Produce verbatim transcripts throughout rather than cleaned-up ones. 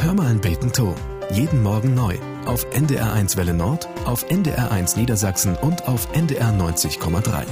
Hör mal ein Beten to. Jeden Morgen neu. Auf N D R eins Welle Nord, auf N D R eins Niedersachsen und auf N D R neunzig Komma drei.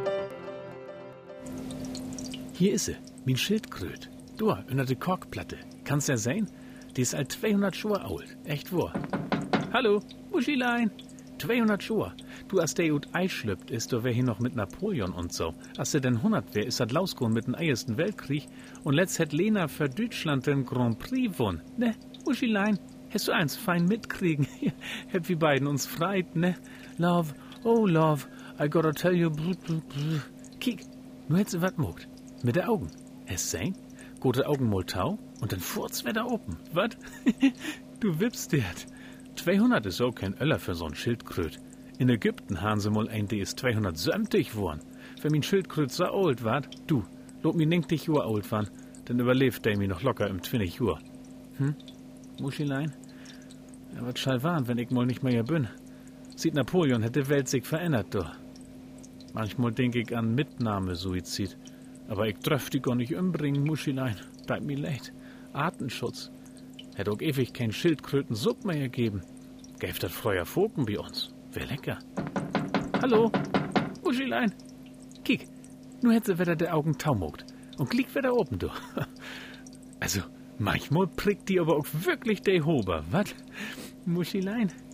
Hier ist sie, min Schildkröt. Du, unter de Korkplatte. Kannst ja sehen? Die ist alt zweihundert Jahre alt. Echt wahr. Hallo, Muschilein. zweihundert Jahre. Du, als der ut Ei schlüpft, ist du wer hier noch mit Napoleon und so. Als der denn hundert wär, ist dat losgegangen mit dem Ersten Weltkrieg. Und letzt hat Lena für Deutschland den Grand Prix gewonnen. Ne, Muschilein, hast du eins fein mitkriegen? Hätt wir beiden uns freit, ne? Love, oh love, I gotta tell you, brr, brr, brr. Kiek, nur hätt sie wat mogt. Mit der Augen. Hast sehen? Gute Augen mal tau und dann furz wer da oben. Wat? Du wippst dit. zweihundert ist auch kein Öller für so'n Schildkröt. In Ägypten haben sie mal ein, die ist zweihundertsiebzig geworden. Wenn min Schildkröt so alt ward, du, lob mi neunzig Jahre alt waren, dann überlebt der mi noch locker im zwanzig Jahre. Hm? Muschilein? Ja, wat schall warn, wenn ich mal nicht mehr bin. Sieht Napoleon, hätte die Welt sich verändert, du. Manchmal denk ich an Mitnahmesuizid. Aber ich dürf die gar nicht umbringen, Muschilein. Bleibt mir leid. Artenschutz. Hätte auch ewig kein Schildkröten-Supp mehr gegeben. Gäf dat früher Foken bei uns. Wär lecker. Hallo, Muschilein. Kiek, nur hätt sie wieder der Augen taumogt. Und klick wieder oben, du. Also, manchmal prickt die aber auch wirklich der Hober, wat? Muschilein.